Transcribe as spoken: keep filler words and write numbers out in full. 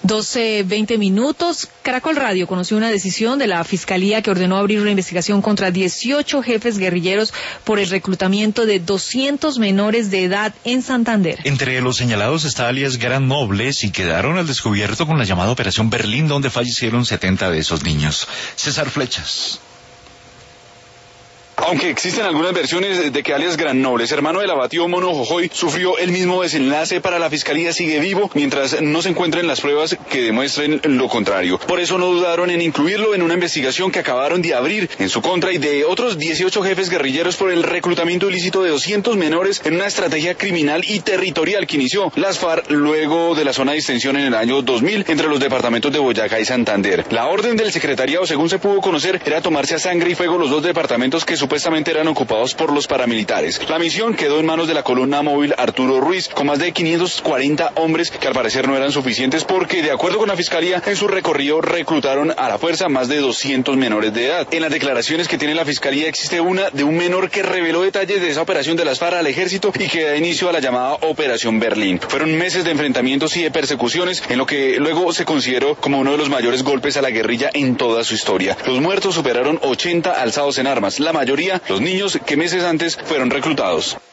doce veinte minutos. Caracol Radio conoció una decisión de la Fiscalía que ordenó abrir una investigación contra dieciocho jefes guerrilleros por el reclutamiento de doscientos menores de edad en Santander. Entre los señalados está alias Gran Nobles y quedaron al descubierto con la llamada Operación Berlín, donde fallecieron setenta de esos niños. César Flechas. Aunque existen algunas versiones de que alias Gran Nobles, hermano del abatido Mono Jojoy, sufrió el mismo desenlace, para la Fiscalía sigue vivo mientras no se encuentren las pruebas que demuestren lo contrario. Por eso no dudaron en incluirlo en una investigación que acabaron de abrir en su contra y de otros dieciocho jefes guerrilleros por el reclutamiento ilícito de doscientos menores en una estrategia criminal y territorial que inició las FARC luego de la zona de distensión en el año dos mil entre los departamentos de Boyacá y Santander. La orden del secretariado, según se pudo conocer, era tomarse a sangre y fuego los dos departamentos que supuestamente eran ocupados por los paramilitares. La misión quedó en manos de la columna móvil Arturo Ruiz, con más de quinientos cuarenta hombres que al parecer no eran suficientes porque, de acuerdo con la Fiscalía, en su recorrido reclutaron a la fuerza más de doscientos menores de edad. En las declaraciones que tiene la Fiscalía existe una de un menor que reveló detalles de esa operación de las FARC al ejército y que da inicio a la llamada Operación Berlín. Fueron meses de enfrentamientos y de persecuciones en lo que luego se consideró como uno de los mayores golpes a la guerrilla en toda su historia. Los muertos superaron ochenta alzados en armas, la mayoría los niños que meses antes fueron reclutados.